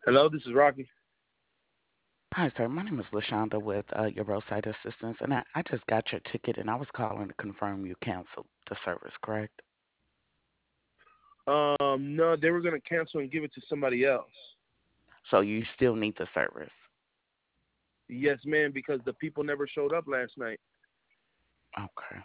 Hello, this is Rocky. Hi, sir. My name is LaShonda with your roadside assistance, and I just got your ticket, and I was calling to confirm you canceled the service, correct? No, they were gonna cancel and give it to somebody else. So you still need the service. Yes, ma'am, because the people never showed up last night. Okay.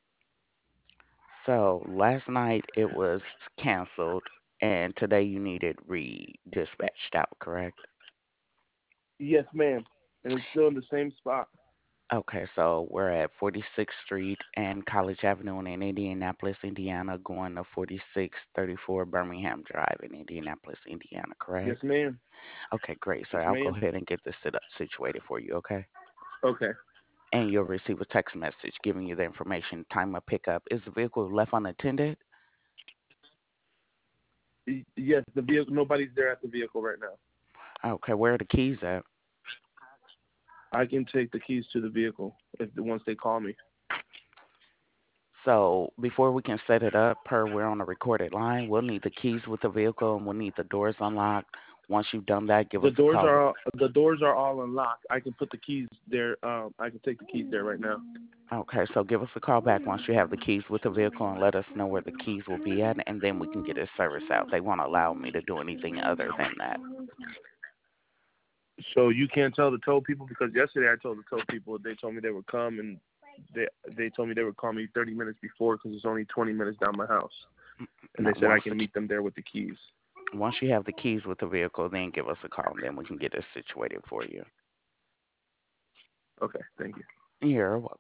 So last night it was canceled, and today you need it re-dispatched out, correct? Yes, ma'am, and it's still in the same spot. Okay, so we're at 46th Street and College Avenue in Indianapolis, Indiana, going to 4634 Birmingham Drive in Indianapolis, Indiana, Yes, correct? ma'am. Okay, great, sir. Yes, I'll go ma'am. ahead and get this situated for you, okay? Okay. And you'll receive a text message giving you the information, time of pickup. Is the vehicle left unattended? Yes, the vehicle. Nobody's there at the vehicle right now. Okay, where are the keys at? I can take the keys to the vehicle if once they call me. So before we can set it up, per we're on a recorded line, we'll need the keys with the vehicle and we'll need the doors unlocked. Once you've done that, give The us a doors call. are all unlocked. I can put the keys there. I can take the keys there right now. Okay, so give us a call back once you have the keys with the vehicle and let us know where the keys will be at, and then we can get this service out. They won't allow me to do anything other than that. So you can't tell the tow people because yesterday I told the tow people they told me they would come and they they told me they would call me 30 minutes before because it's only 20 minutes down my house and No, they said I can meet them there with the keys. once you have the keys with the vehicle, then give us a call, and then we can get this situated for you. Okay, thank you. You're welcome.